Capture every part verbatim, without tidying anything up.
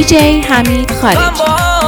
دیجی حمید خارجی.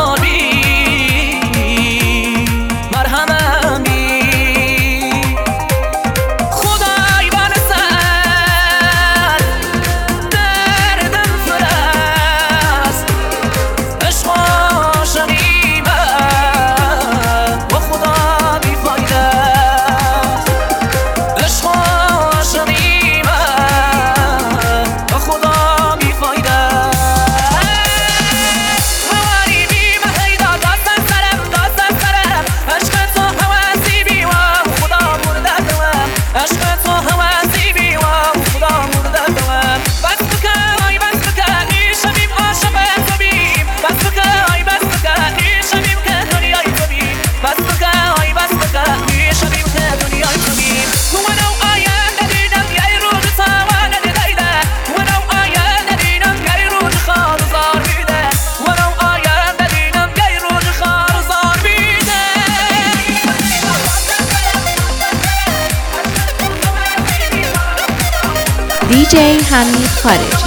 دیجی حمید خارجی.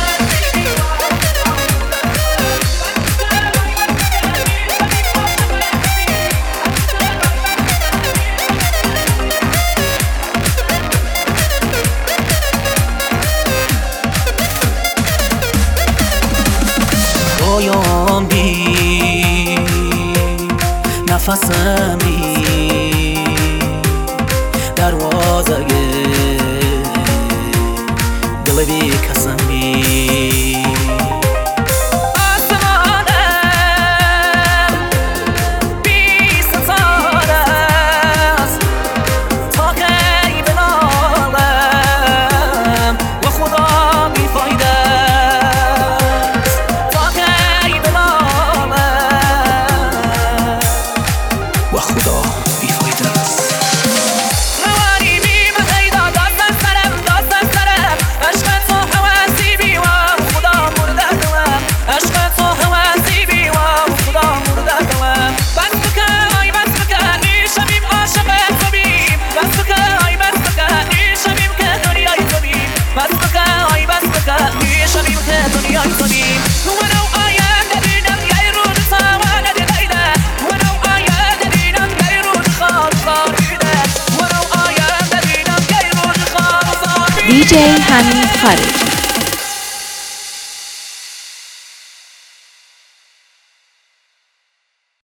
پایم بی نفسم بی دروازه دل بی کسم بی آسمانم بی ستاره است تا کی بنالم و خدا بی فایده است تا کی بنالم و خدا بی فایده است. دیجی حمید خارجی.